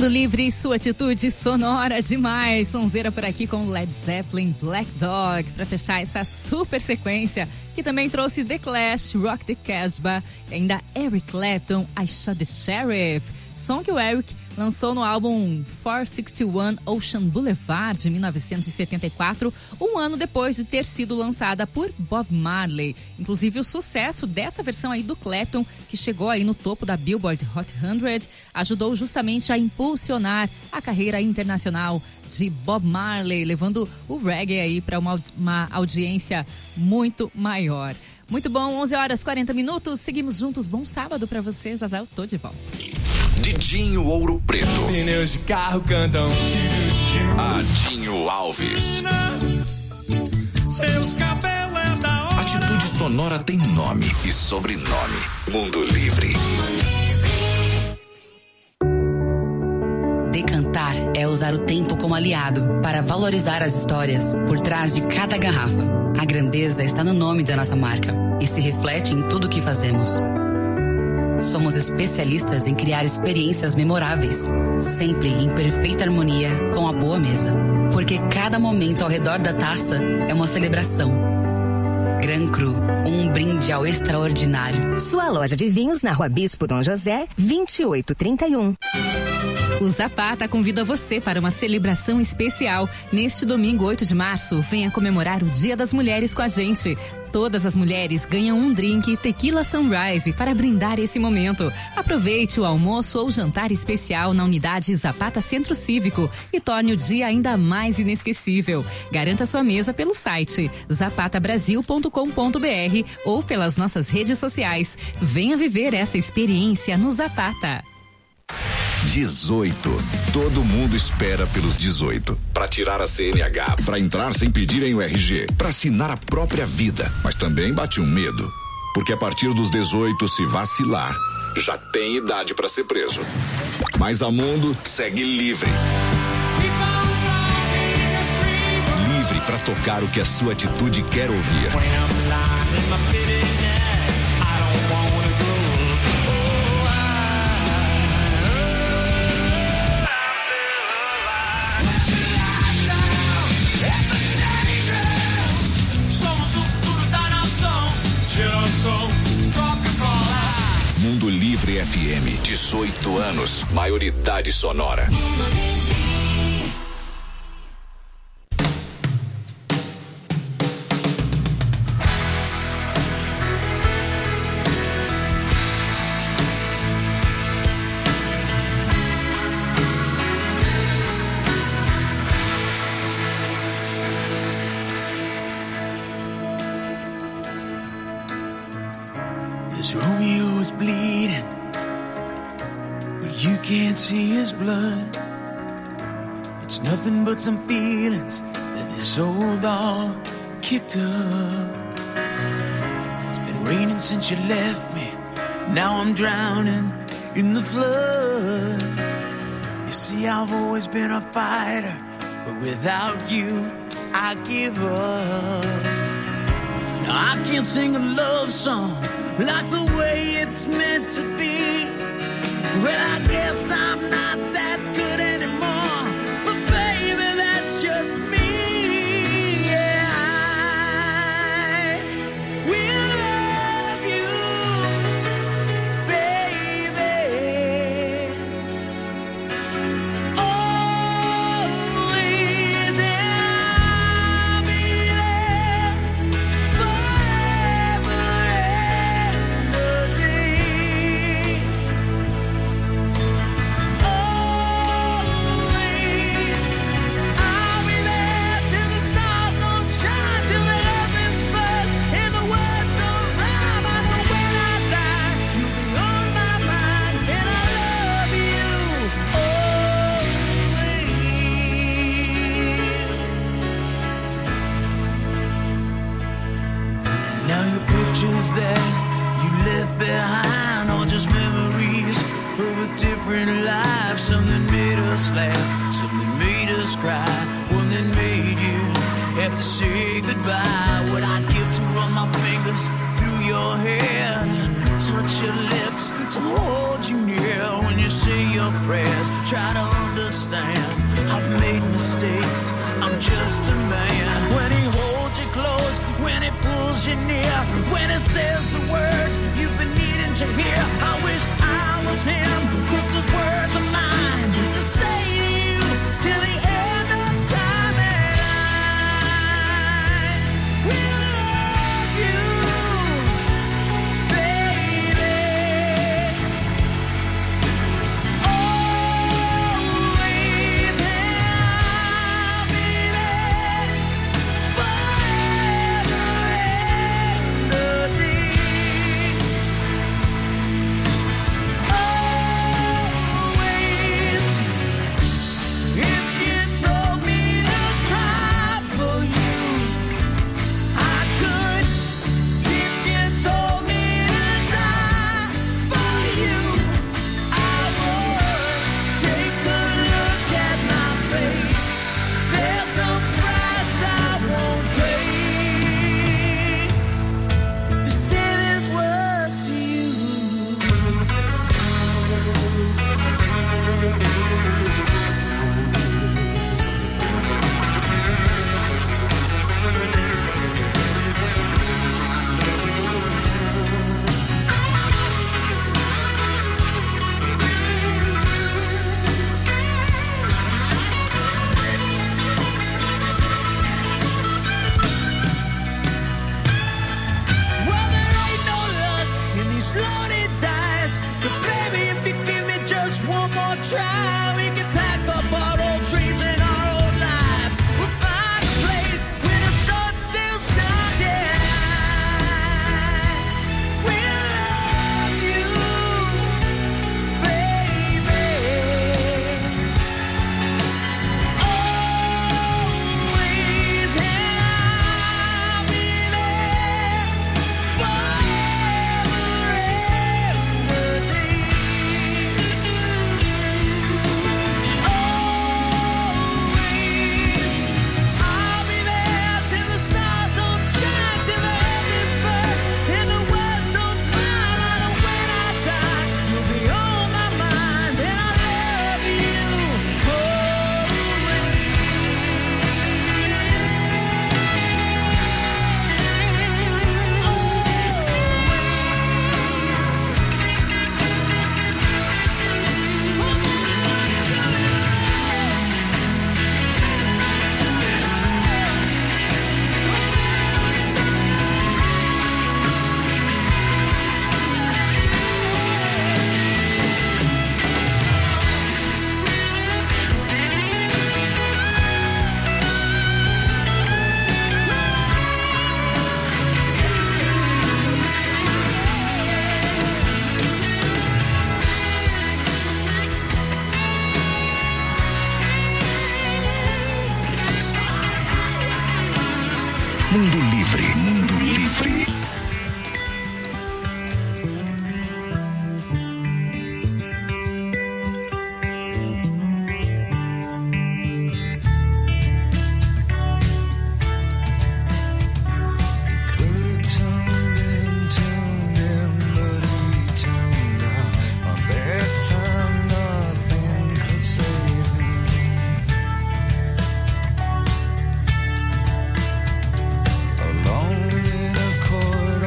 Mundo Livre, sua atitude sonora demais. Sonzeira por aqui com Led Zeppelin, Black Dog, para fechar essa super sequência, que também trouxe The Clash, Rock the Casbah, e ainda Eric Clapton, I Shot the Sheriff, som que o Eric lançou no álbum 461 Ocean Boulevard, de 1974, um ano depois de ter sido lançada por Bob Marley. Inclusive, o sucesso dessa versão aí do Clapton, que chegou aí no topo da Billboard Hot 100, ajudou justamente a impulsionar a carreira internacional de Bob Marley, levando o reggae aí para uma audiência muito maior. Muito bom, 11h40. Seguimos juntos, bom sábado para você, já eu tô de volta. Didinho Ouro Preto. Pneus de carro cantam. Adinho Alves. Seus cabelos é da hora. Atitude sonora tem nome e sobrenome. Mundo Livre. Decantar é usar o tempo como aliado para valorizar as histórias por trás de cada garrafa. A grandeza está no nome da nossa marca e se reflete em tudo o que fazemos. Somos especialistas em criar experiências memoráveis, sempre em perfeita harmonia com a boa mesa. Porque cada momento ao redor da taça é uma celebração. Gran Cru, um brinde ao extraordinário. Sua loja de vinhos na Rua Bispo Dom José, 2831. O Zapata convida você para uma celebração especial. Neste domingo, 8 de março, venha comemorar o Dia das Mulheres com a gente. Todas as mulheres ganham um drink Tequila Sunrise para brindar esse momento. Aproveite o almoço ou jantar especial na unidade Zapata Centro Cívico e torne o dia ainda mais inesquecível. Garanta sua mesa pelo site zapatabrasil.com.br ou pelas nossas redes sociais. Venha viver essa experiência no Zapata. 18. Todo mundo espera pelos 18. Para tirar a CNH, para entrar sem pedirem o RG, para assinar a própria vida. Mas também bate um medo. Porque a partir dos 18, se vacilar, já tem idade para ser preso. Mas a Mundo segue livre. Livre para tocar o que a sua atitude quer ouvir. Mundo Livre FM, 18 anos, maioridade sonora. This Romeo is bleeding, but you can't see his blood. It's nothing but some feelings that this old dog kicked up. It's been raining since you left me, now I'm drowning in the flood. You see, I've always been a fighter, but without you, I give up. Now I can't sing a love song like the way it's meant to be. Well, I guess I'm not that good anymore, but baby, that's just me. Yeah, I will love you, baby, always, and I'll be there forever. Now your pictures that you left behind are just memories of a different life. Some that made us laugh, some that made us cry, one that made you have to say goodbye. What I'd give to run my fingers through your hair, touch your lips, to hold you near when you say your prayers. Try to understand, I've made mistakes, I'm just a man. When he holds you close, when he pulls you near, when he says the words you've been needing to hear. I wish I was him, put those words of mine to say to you till the end of time, and I will love you, baby, always, and I'll be there forever and a day. Always, if you told me to cry for you, I could. If you told me to die for you, I would. Take a look at my face. There's no price I won't pay to say these words to you. Well, there ain't no luck in these loaded dice, but baby, if you give me just one more try, we can pack up our old dreams and our old lives. We'll find a place where the sun still shines. Yeah, we'll love you, baby, always, and I'll be there forever and a day. Always, I'll be there till the stars don't shine, till the heavens burn, and the words don't cry. And when I die, you'll be on my mind, and I love you Mundo Livre, Mundo Livre. Could've toned in, but he toned out. A bad time, nothing could save him. Alone in a corridor.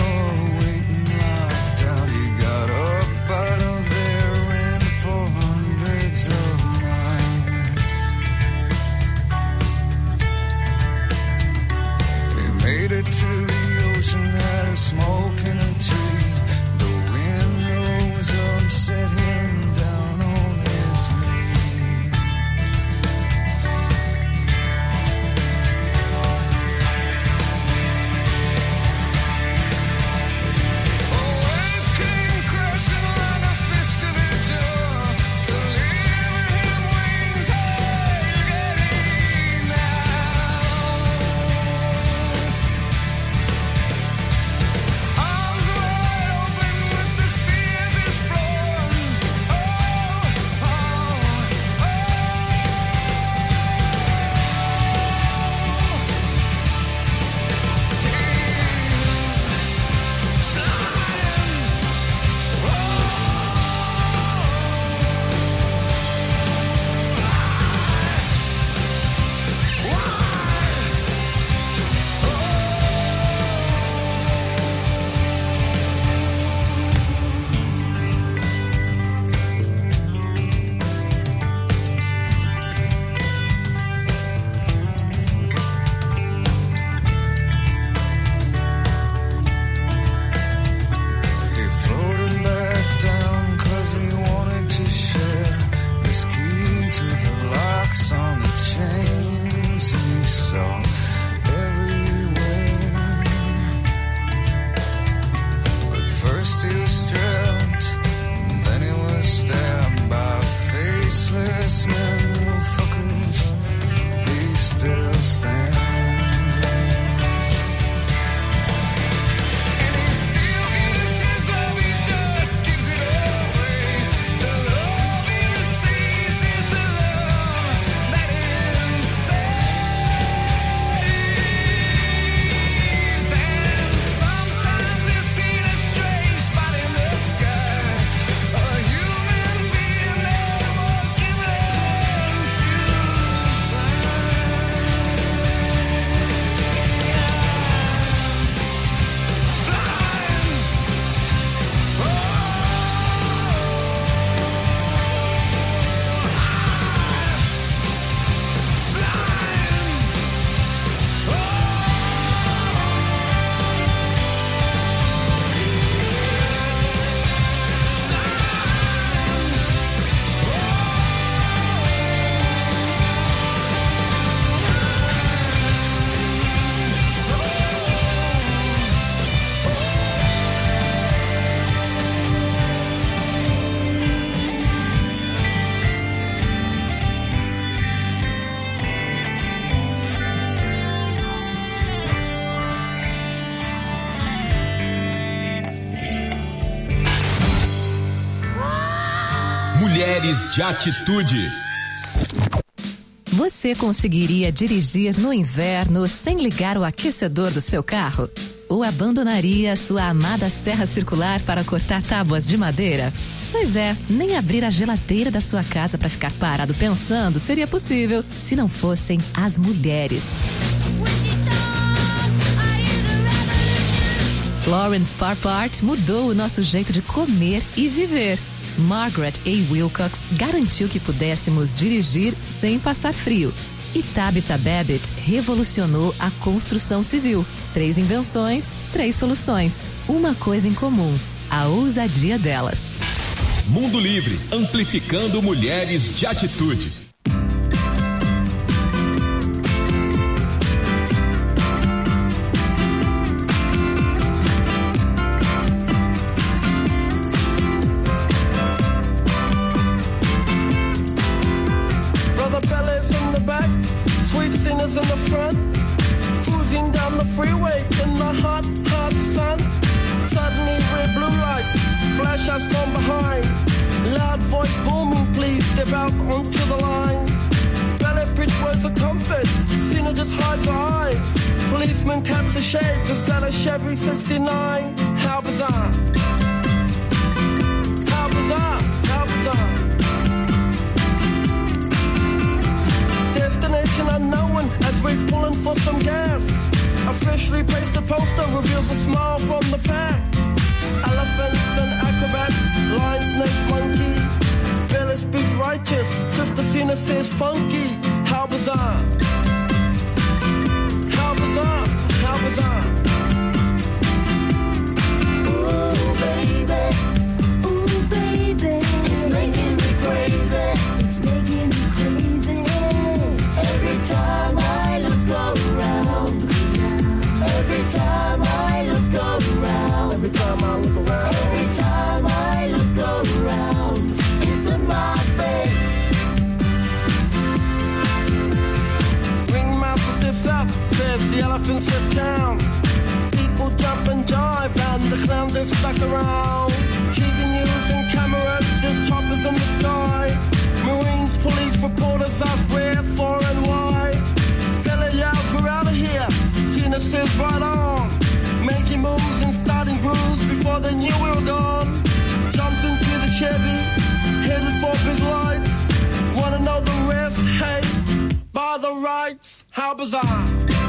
Mulheres de Atitude. Você conseguiria dirigir no inverno sem ligar o aquecedor do seu carro? Ou abandonaria sua amada serra circular para cortar tábuas de madeira? Pois é, nem abrir a geladeira da sua casa para ficar parado pensando seria possível se não fossem as mulheres. Florence Parpart mudou o nosso jeito de comer e viver. Margaret A. Wilcox garantiu que pudéssemos dirigir sem passar frio. E Tabitha Babbitt revolucionou a construção civil. 3 invenções, 3 soluções. Uma coisa em comum: a ousadia delas. Mundo Livre, amplificando mulheres de atitude. In the front, cruising down the freeway in the hot, hot sun. Suddenly red blue lights flash us from behind. Loud voice booming, please step out onto the line. Ballet bridge words of comfort, Cena just hides her eyes. Policeman taps the shades, is that a Chevy 69? How bizarre. How bizarre, how bizarre. Destination unknown as we're pulling for some gas. Officially placed a poster reveals a smile from the pack. Elephants and acrobats, lion, snakes, monkey. Billy speaks righteous, Sister Cena says funky. How bizarre. How bizarre, how bizarre. Ooh baby, it's making me crazy. It's making me crazy. Every time I look around, every time I look around, every time I look around, every time I look around, it's in my face. Ringmaster stiffs up, says the elephant sniff down. People jump and jive and the clowns are stuck around. TV news and cameras, there's choppers in the sky. Marines, police, reporters ask where, for and why. Billy yells, we're out of here. Cena says right on. Making moves and starting grooves before they knew we were gone. Jumps into the Chevy, headed for big lights. Wanna know the rest? Hey, by the rights. How bizarre.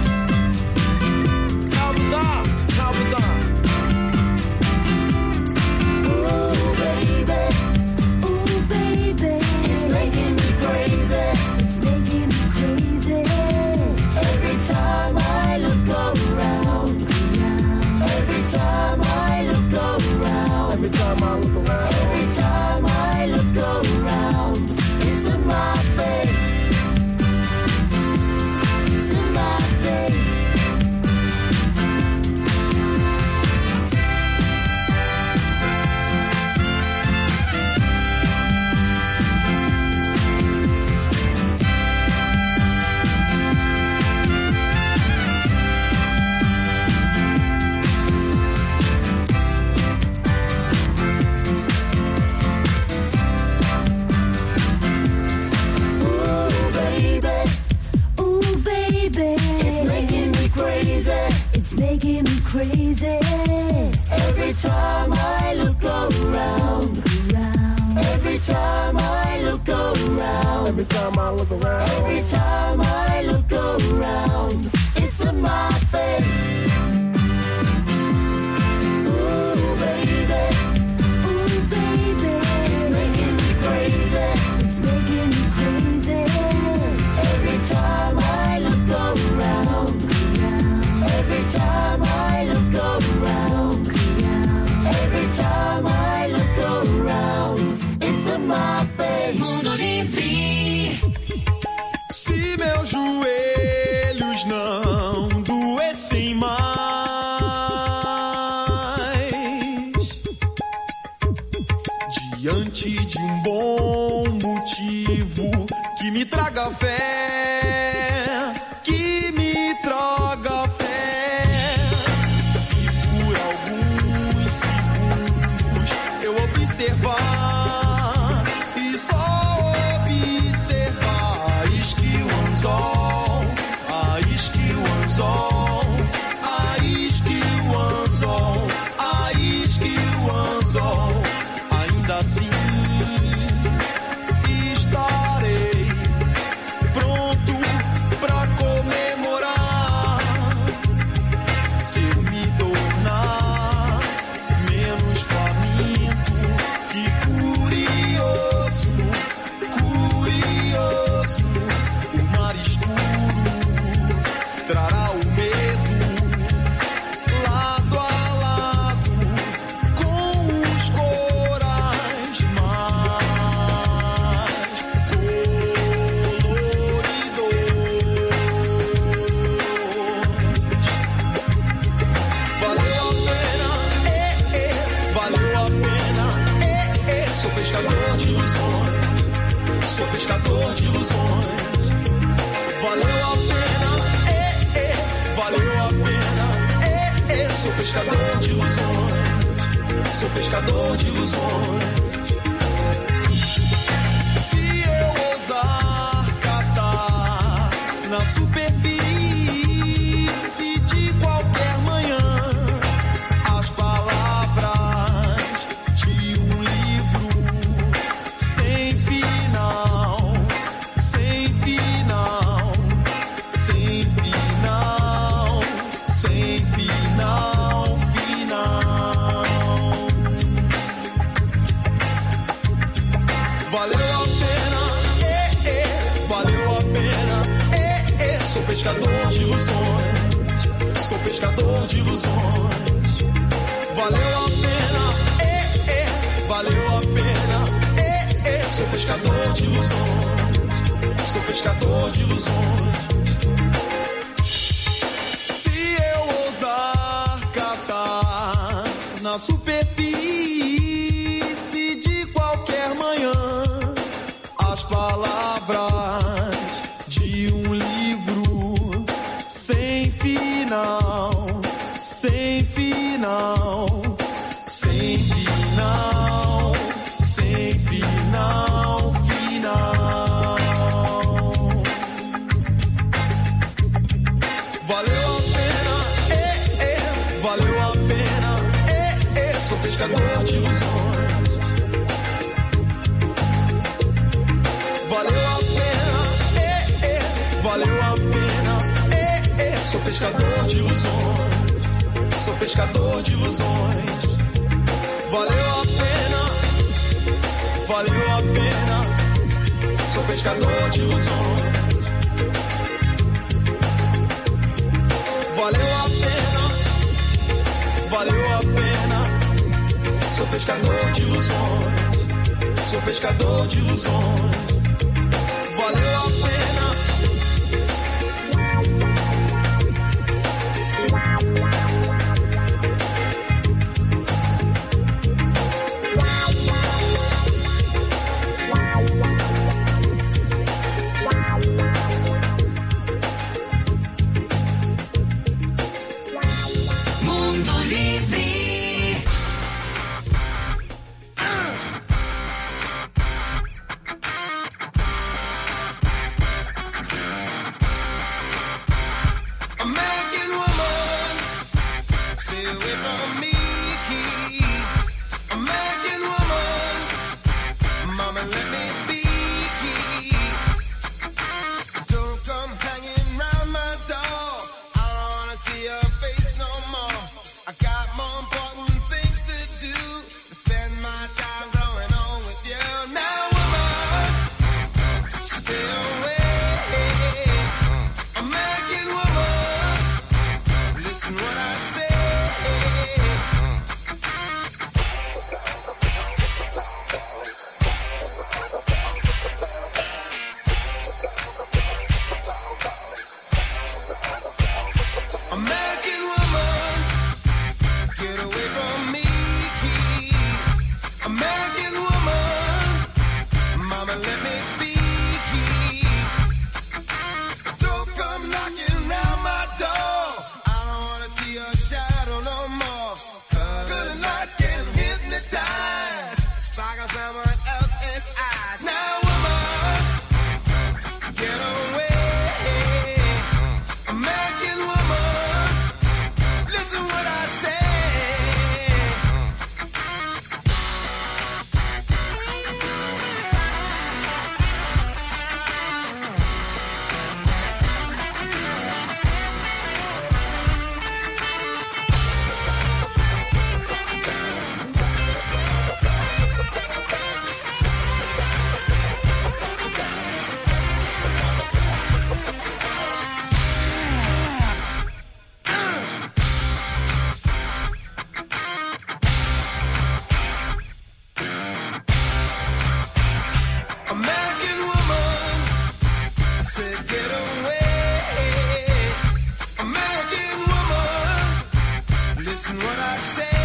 How bizarre, how bizarre. Ooh baby, it's making me crazy. It's making me crazy. Every time I look around, every time I look around, every time I look around, every time I look around, it's in my face. It's in my face. It's making me crazy. Every time I look around, every time I look around, every time I look around, every time I look around, it's in my face. Ooh baby, it's making me crazy. It's making me crazy. Every time I look around, every time I look around, every time I look around, it's in my face. Mundo Livre. Se meus joelhos não doessem mais, diante de um bom motivo que me traga fé, que me traga fé. Se por alguns segundos eu observar e só pescador de ilusões, sou pescador de ilusões. Se eu ousar catar na superfície de qualquer manhã as palavras de um livro sem final, sem final, sem final, sem final, final. Valeu a pena, valeu a pena, sou pescador de ilusões, sou pescador de ilusões. Valeu a pena, valeu a pena, sou pescador de ilusões, sou pescador de ilusões. Se eu ousar catar na superfície de qualquer manhã as palavras de um livro sem final, sem final, sem final, sem final, final. Valeu a pena, valeu a pena, sou pescador de ilusões. Valeu a pena, valeu a pena, sou pescador de ilusões, sou pescador de ilusões. Valeu a pena, valeu a pena, sou pescador de ilusões. Valeu a pena, valeu a pena, sou pescador de ilusões, sou pescador de ilusões. Valeu a pena. Mundo Livre. American woman, stay away from me. American woman, mama let me be. Don't come hanging round my door. I don't wanna see your face no more. I got more important things to do than spend my time going on with you. Now woman, stay away. American woman, listen what I say. American woman, get away from me. American woman, mama let me be. Don't come knocking round my door. I don't wanna see your shadow no more. Good nights can hypnotize, sparkle someone else's eyes. Now woman, get away. American woman, listen what I say. American woman, I said get away. American woman, listen what I say.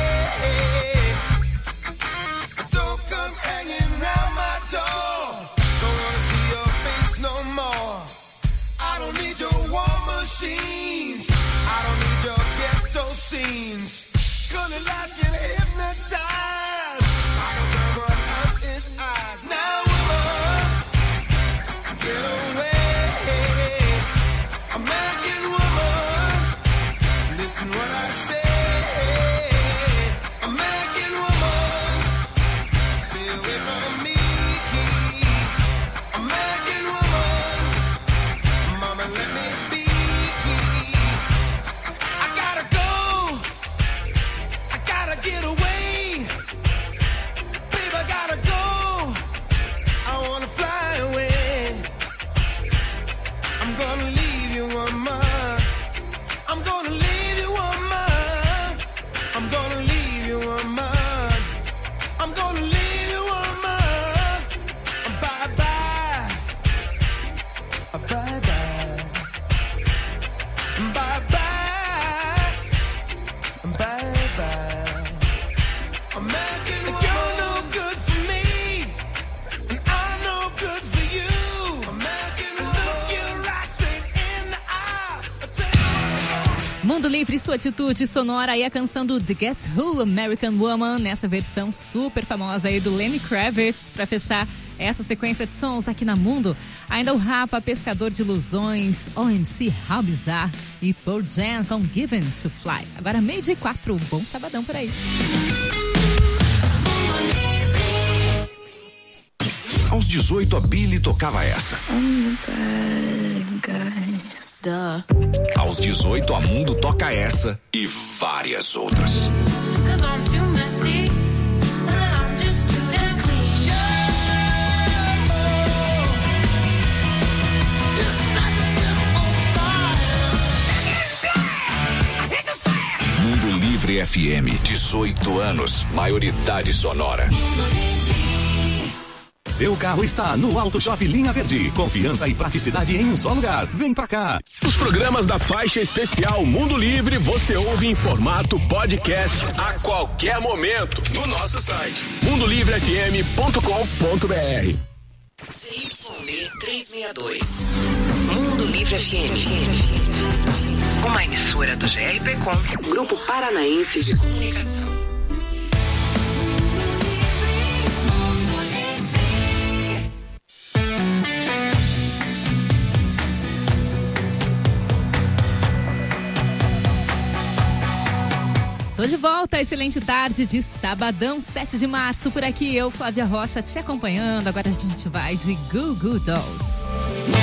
Don't come hanging round my door. Don't wanna see your face no more. I don't need your war machines. I don't need your ghetto scenes. Colored lights get hypnotized. Sparkles on what else is eyes. Now, woman, get away. American woman, listen what I say. American woman, stay away from me. American woman, mama, let me be. I gotta go. I gotta get away. Babe, I gotta go. I wanna fly away. I'm gonna leave you, woman. I'm gonna leave you, woman. I'm gonna leave you, woman. I'm gonna leave you, woman. Bye bye. Bye bye. Bye bye. Bye bye. American woman. You're no good for me, and I'm no good for you. American woman. Look you right straight in the eye. Mundo Livre, sua atitude sonora e a canção do The Guess Who, American Woman, nessa versão super famosa aí do Lenny Kravitz, pra fechar essa sequência de sons aqui na Mundo. Ainda o Rapa, Pescador de Ilusões, OMC, How Bizarre e Pearl Jam com Given to Fly. Agora 12:04, bom sabadão por aí. Aos 18, a Billy tocava essa. Aos 18, a Mundo toca essa e várias outras. Mundo Livre FM, 18 anos, maioridade sonora. Seu carro está no Auto Shop Linha Verde. Confiança e praticidade em um só lugar. Vem pra cá. Os programas da faixa especial Mundo Livre você ouve em formato podcast a qualquer momento no nosso site mundolivrefm.com.br. CYB 362. Mundo Livre FM. Uma emissora do GRPcom, Grupo Paranaense de Comunicação. Tô de volta, excelente tarde de sabadão, 7 de março, por aqui eu, Flávia Rocha, te acompanhando. Agora a gente vai de Goo Goo Dolls.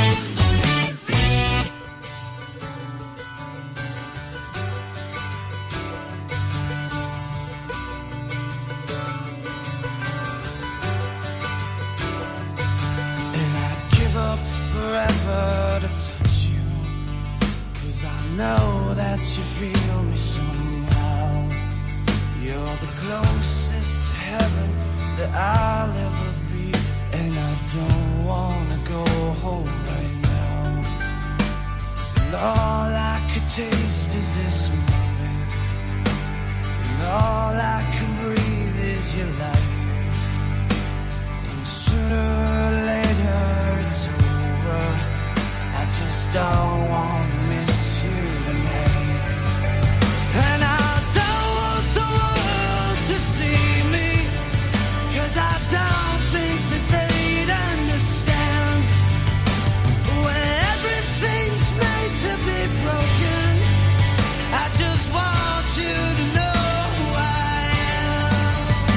Forever to touch you, 'cause I know that you feel me somehow. You're the closest to heaven that I'll ever be, and I don't wanna go home right now. And all I could taste is this moment, and all I can breathe is your life. And sooner or later it's over, I just don't wanna miss you tonight. And I don't want the world to see me, 'cause I don't think that they'd understand. When everything's made to be broken, I just want you to know who I am.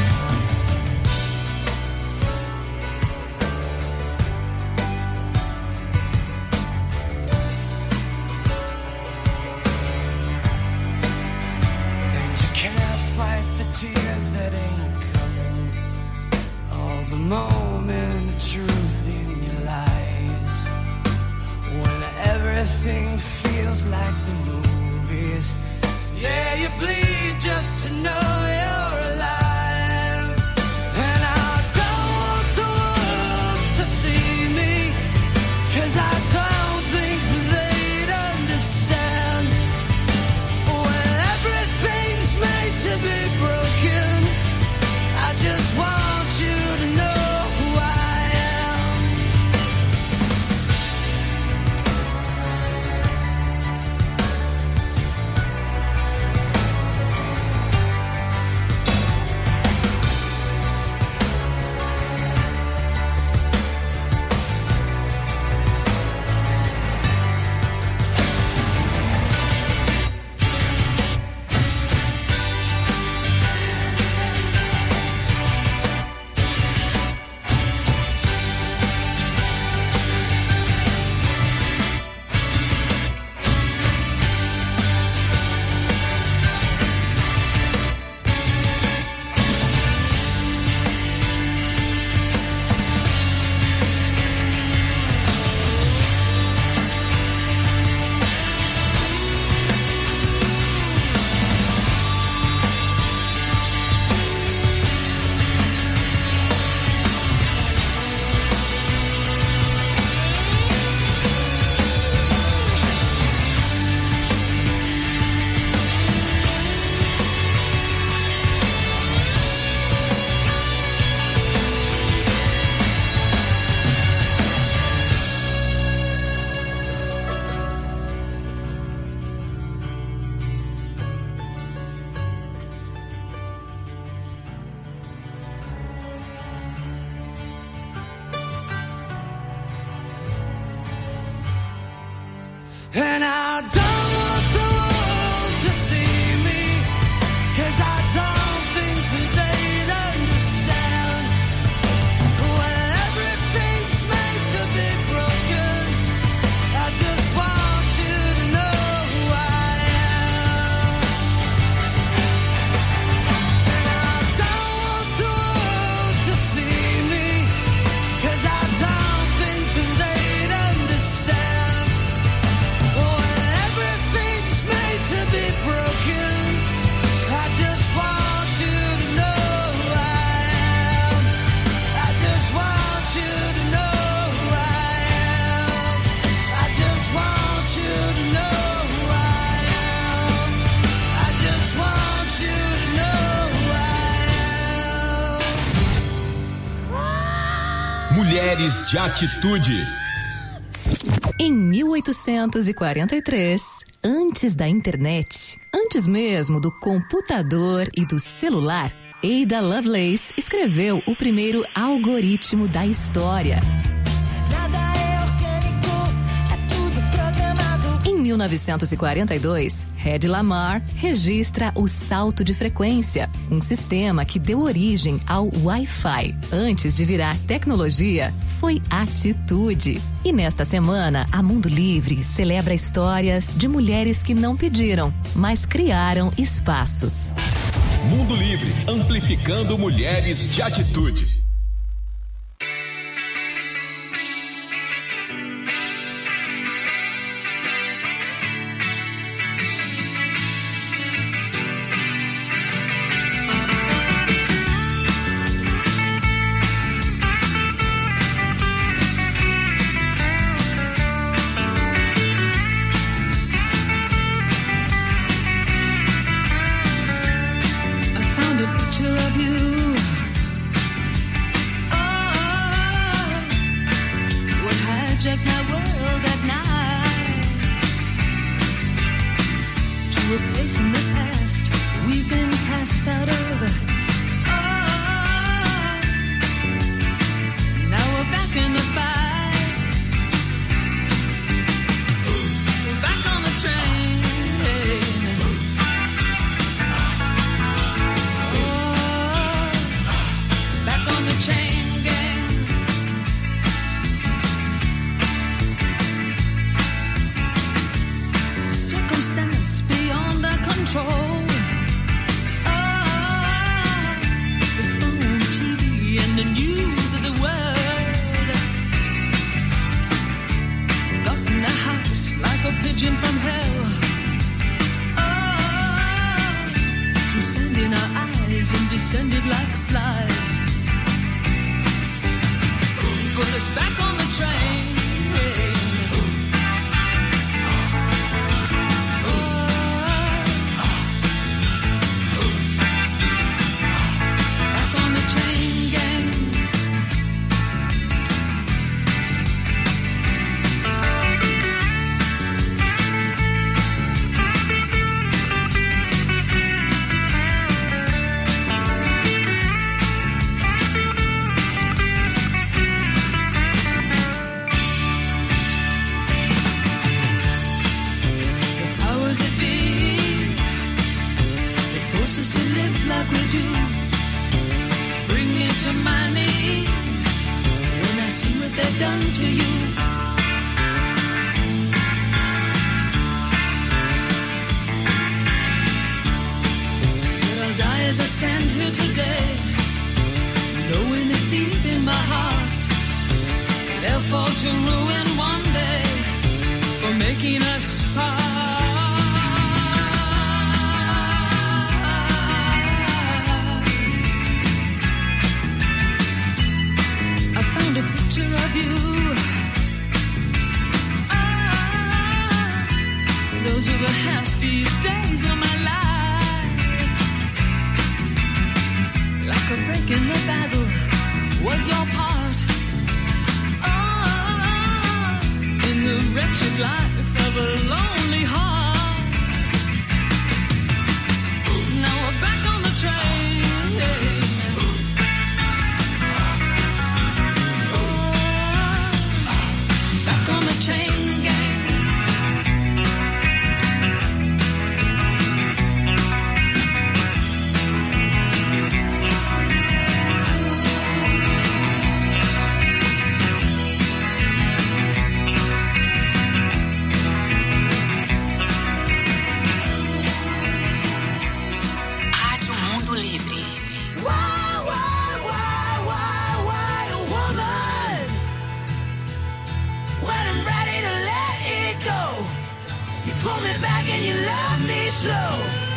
And you can't fight the tears that ain't coming, all the moment of truth in your lies. When everything feels like the movies, yeah, you bleed just to know you're alive. And I don't want the world to see me, 'cause I don't think they'd understand. When everything's made to be broken, I just want you to know who I am. And I don't want the world to see me, 'cause I don't think that they'd understand. When everything's made to be broken, I just want you to know who I am. And I don't want the world to see me, 'cause I don't think that they'd understand. When everything's made to be broken, I just want you to know who I am. I just want you to know who I am. I just want you to know who I am. I just want you to know who I am. Mulheres de Atitude. Em 1843, antes da internet, antes mesmo do computador e do celular, Ada Lovelace escreveu o primeiro algoritmo da história. Nada é orgânico, é tudo programado. Em 1942, Hedy Lamarr registra o salto de frequência, um sistema que deu origem ao Wi-Fi. Antes de virar tecnologia, foi atitude. E nesta semana, a Mundo Livre celebra histórias de mulheres que não pediram, mas criaram espaços. Mundo Livre, amplificando mulheres de atitude. I found a picture of you. Oh, what hijacked my world at night. To a place in the past we've been cast out of. Oh, now we're back in the fight. We're back on the train. Back on the chain gang. Circumstance beyond our control. Oh, the phone, TV, and the news of the world. Got in the house like a pigeon from hell. Oh, through sand in our eyes and descended like flies. Put us back on the train. Back on the chain gang. Powers that be, they force us to live like we do. Bring me to my knees when I see what they've done to you. But I'll die as I stand here today, knowing that deep in my heart they'll fall to ruin one day for making us part. I found a picture of you. Ah, those were the happiest days of my life. Like a break in the battle was your part. Ah, in the wretched life of a lonely heart. Now we're back on the train. Back on the chain gang. pull me back and you love me slow.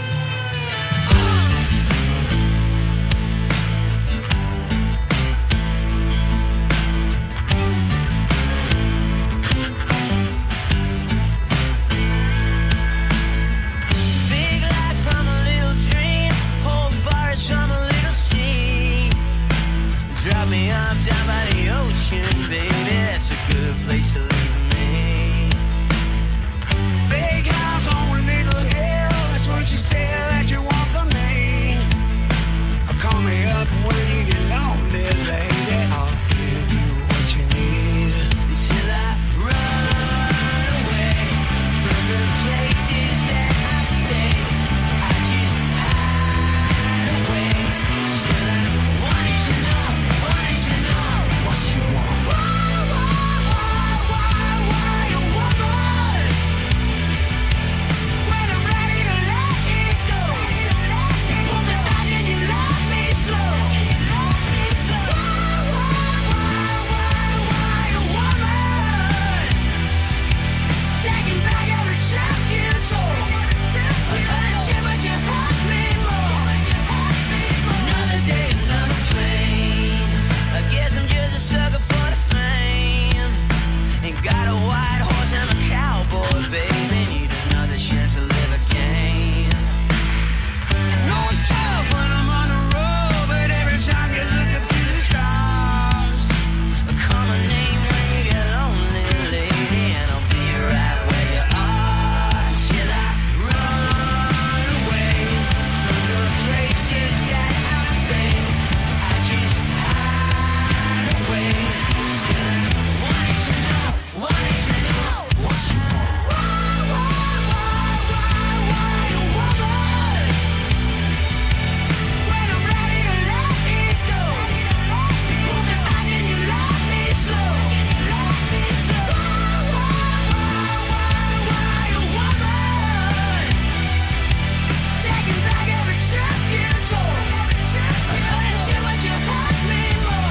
Big light from a little dream, whole forest from a little sea. Drop me off down by the ocean, baby, that's a good place to leave me. Big house on a little hill, that's what you say that you want from me. Call me up when you get lonely, lady, I'll give you what you need. Until I run away from the places that I stay, I just hide away. Still I wanted to know what you want. Why you want me? When I'm ready to let it go, you pull me back and you love me slow. Why you want me? Taking back every step you took. But you hurt me more. Another day, another plane. I guess I'm just a sucker for the fame. Ain't got a white horse and a cowboy, baby. Need another chance to live again. I know it's tough when I'm on the road, but every time you're looking through the stars, call my name when you get lonely, lady, and I'll be right where you are. Till I run away from the places that I stay, I just hide away. Still wanted to know what you want. Why you want me? When I'm ready to let it go, you pull me back and you love me slow. Why you want me? Taking back every step you took. But you hurt me more.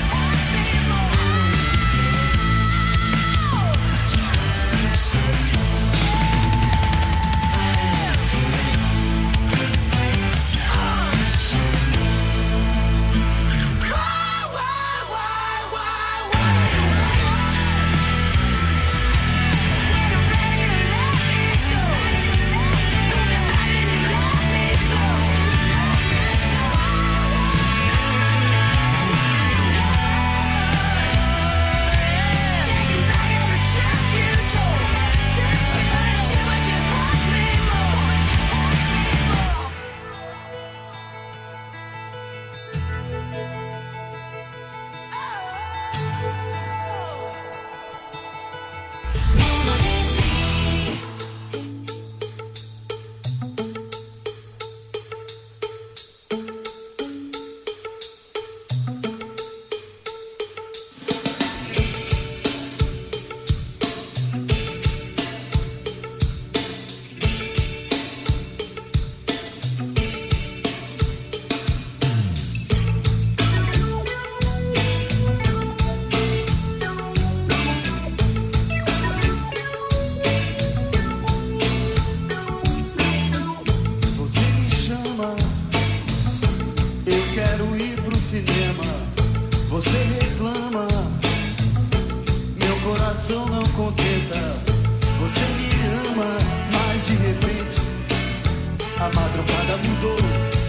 Você me chama, eu quero ir pro cinema. Você reclama, meu coração não contenta. Você me ama, mas de repente a madrugada mudou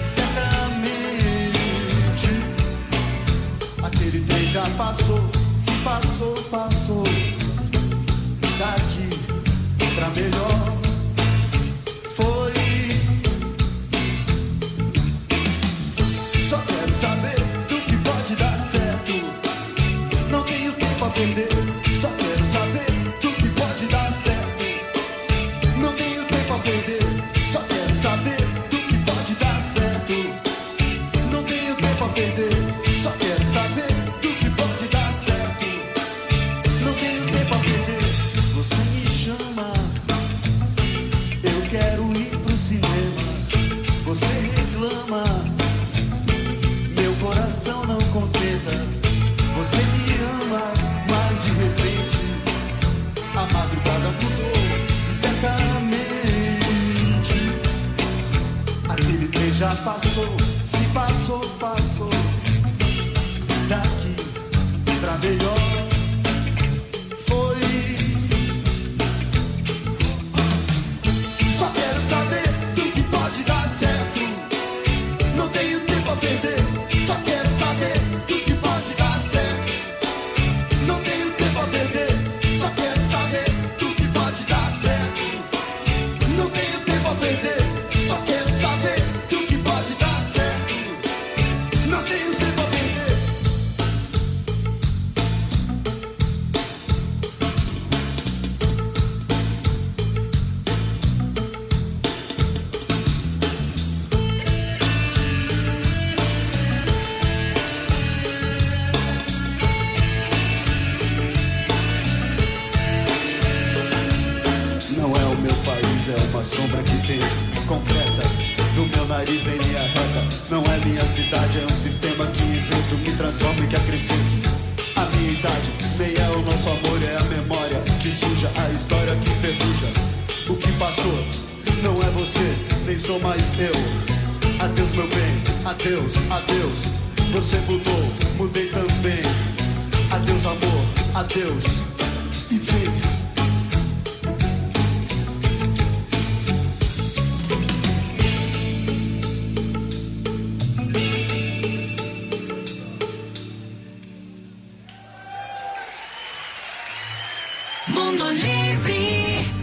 certamente. Aquele trem já passou, se passou, passou. Daqui pra melhor foi. Só quero saber do que pode dar certo. Não tenho tempo a perder. Só quero saber do que pode dar certo. Não tenho tempo a perder. Só quero saber do que pode dar certo. Não tenho tempo a perder. Só quero saber do que pode dar certo. Não tenho tempo a perder. Você me chama, já passou, se passou, passou. Daqui pra melhor foi. Só quero saber do que pode dar certo. Não tenho tempo a perder. Só quero saber do que pode dar certo. Não tenho tempo a perder. Só quero saber do que pode dar certo. Não tenho tempo a perder. Só quero saber do que pode dar certo. Não tenho tempo a perder. Não é o meu país, é uma sombra que tende concreta do meu nariz em linha reta. Não é minha cidade, é um sistema que invento, me transforma e que acrescento. A minha idade nem é o nosso amor, é a memória que suja, a história que ferruja. O que passou não é você, nem sou mais eu. Adeus meu bem, adeus, adeus. Você mudou, mudei também. Adeus amor, adeus. E vem. Mundo Livre.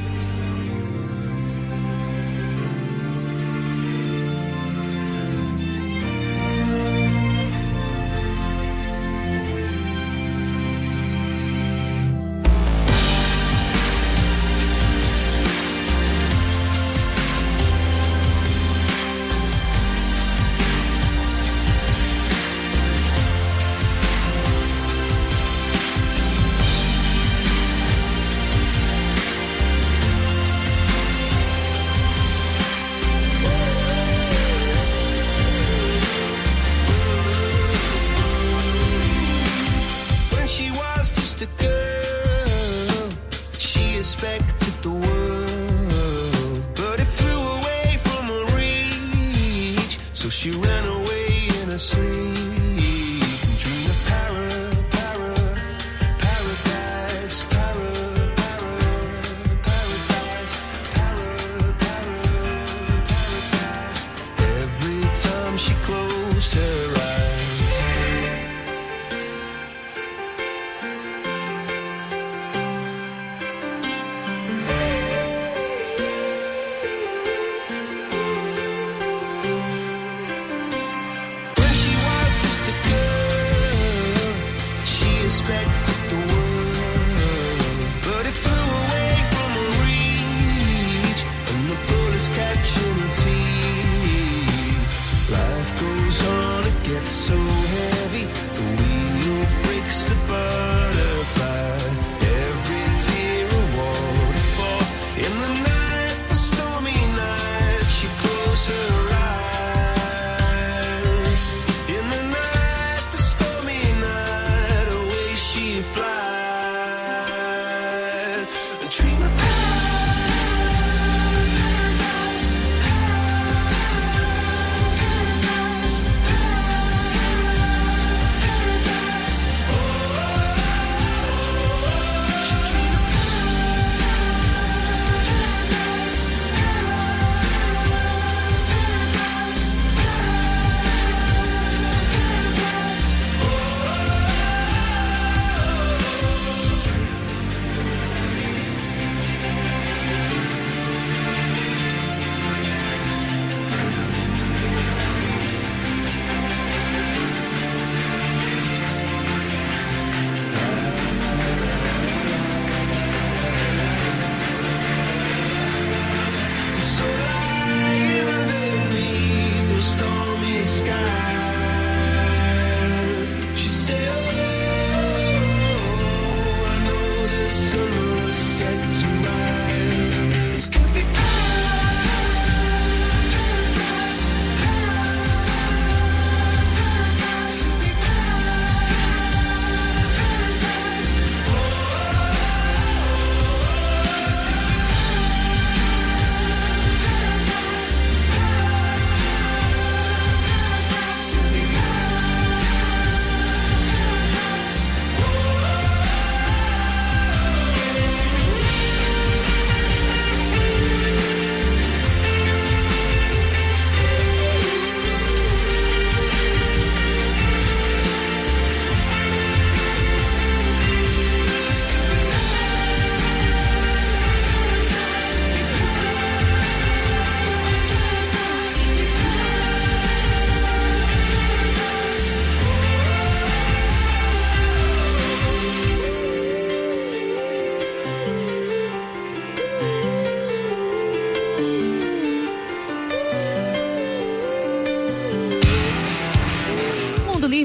When she was just a girl, she expected the world, but it flew away from her reach. So she ran away in her sleep and dreamed of paradise, paradise. Every time she closed her eyes. When she was just a girl, she expected the world, but it flew away from her reach, and the bullets catching her teeth. Life goes on, it gets so heavy, the wheel breaks the butterfly. Every tear a waterfall. In the night, the stormy night, she closed her eyes. In the night, the stormy night, away she flies. And dream of paradise, paradise, paradise. Oh, she dreamed of paradise, so lying underneath those stormy skies, she said, oh, I know the sun will set to rise. This could be paradise, paradise, could be paradise. Oh, this could be paradise.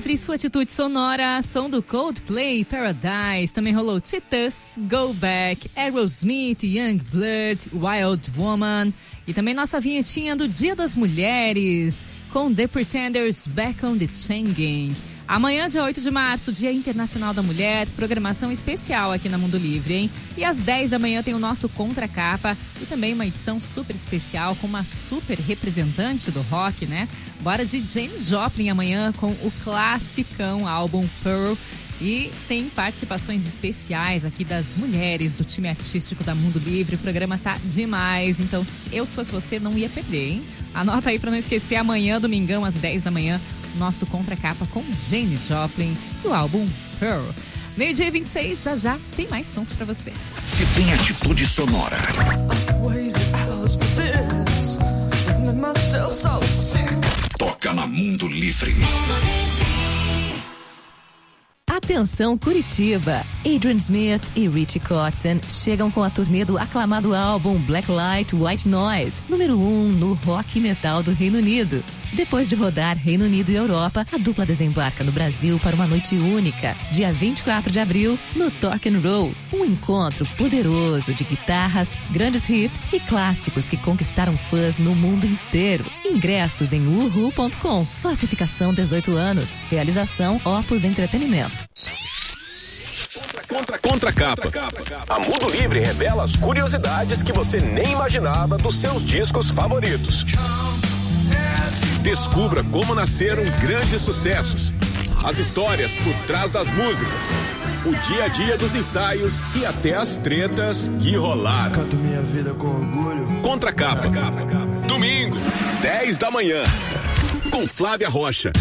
Livre, sua atitude sonora, som do Coldplay, Paradise, também rolou Titãs, Go Back, Aerosmith, Youngblood, Wild Woman e também nossa vinhetinha do Dia das Mulheres com The Pretenders, Back on the Chain Gang. Amanhã, dia 8 de março, Dia Internacional da Mulher, programação especial aqui na Mundo Livre, hein? E às 10 da manhã tem o nosso Contracapa e também uma edição super especial com uma super representante do rock, né? Bora de Janis Joplin amanhã com o classicão álbum Pearl. E tem participações especiais aqui das mulheres do time artístico da Mundo Livre. O programa tá demais, então eu, se fosse você, não ia perder, hein? Anota aí pra não esquecer, amanhã, domingão, às 10 da manhã, nosso Contracapa com Janis Joplin do álbum Pearl. 12h26, já tem mais sons pra você. Se tem atitude sonora. Toca na Mundo Livre. Atenção Curitiba! Adrian Smith e Richie Kotzen chegam com a turnê do aclamado álbum Black Light, White Noise, número 1 no rock metal do Reino Unido. Depois de rodar Reino Unido e Europa, a dupla desembarca no Brasil para uma noite única, dia 24 de abril, no Torque & Roll. Um encontro poderoso de guitarras, grandes riffs e clássicos que conquistaram fãs no mundo inteiro. Ingressos em uhu.com. Classificação 18 anos. Realização Opus Entretenimento. Contracapa. A Mundo Livre revela as curiosidades que você nem imaginava dos seus discos favoritos. Descubra como nasceram grandes sucessos, as histórias por trás das músicas, o dia a dia dos ensaios e até as tretas que rolaram. Canto minha vida com orgulho. Contracapa. Domingo, 10 da manhã, com Flávia Rocha.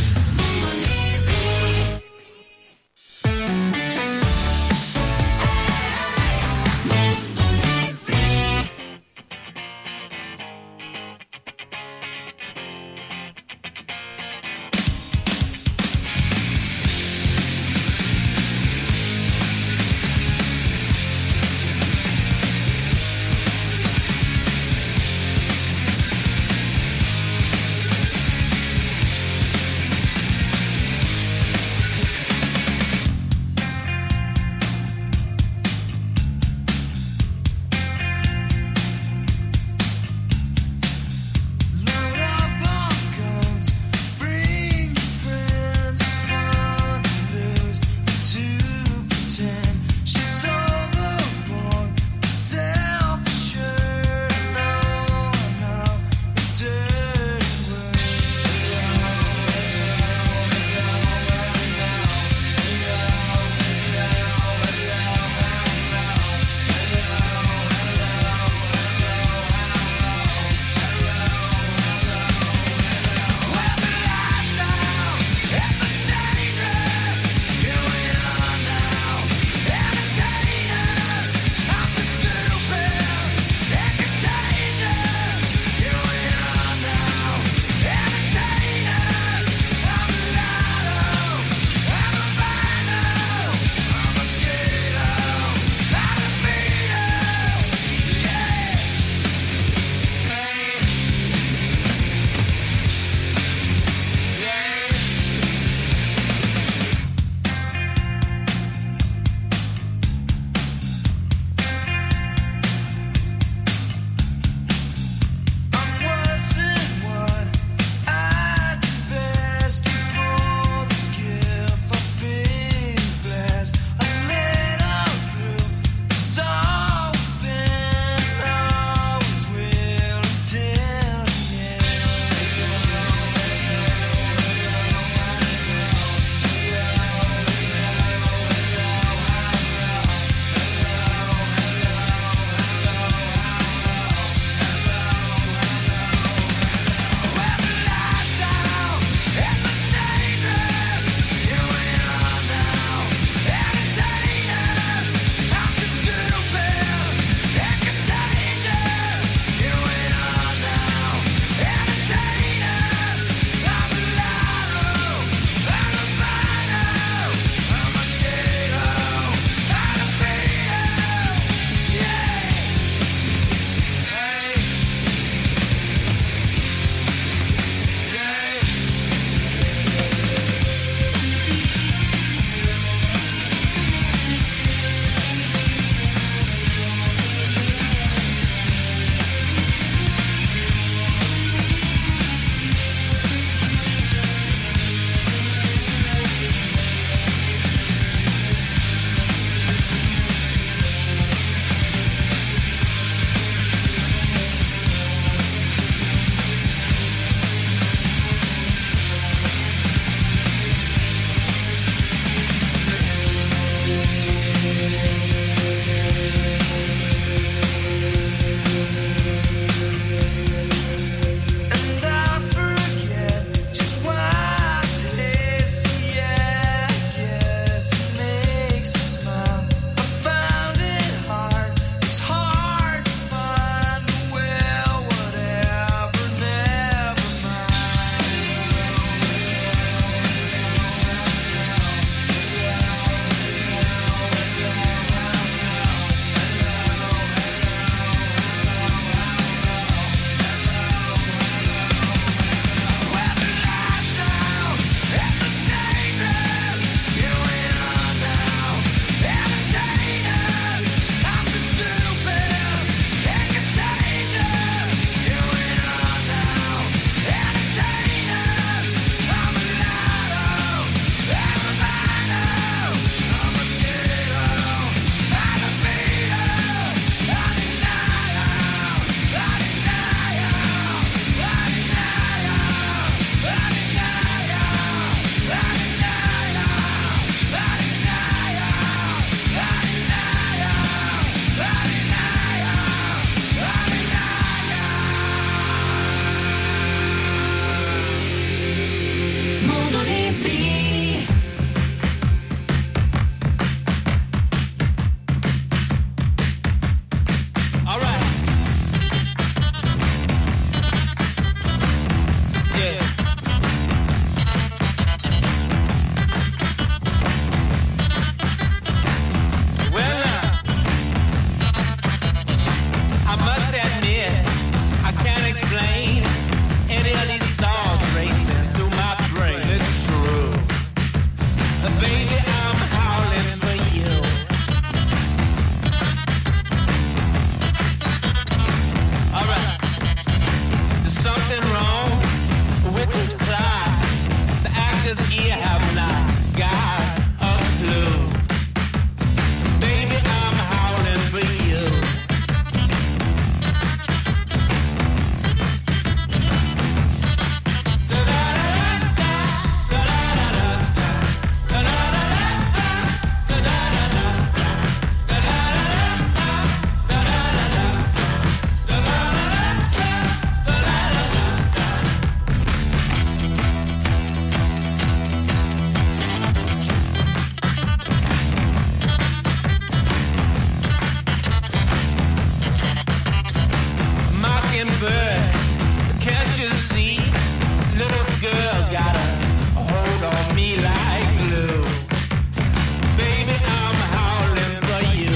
bird. Can't you see? Little girl's got a hold on me like glue. Baby, I'm howling for you.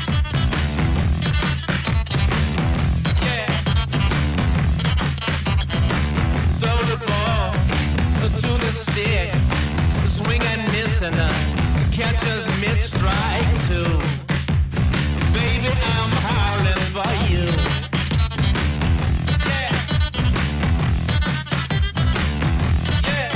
Yeah. Throw the ball to the stick. Swing and miss and catch us mid-strike too. Baby, I'm howling for you. Yeah. Yeah.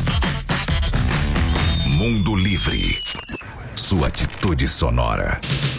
Mundo Livre. Sua atitude sonora.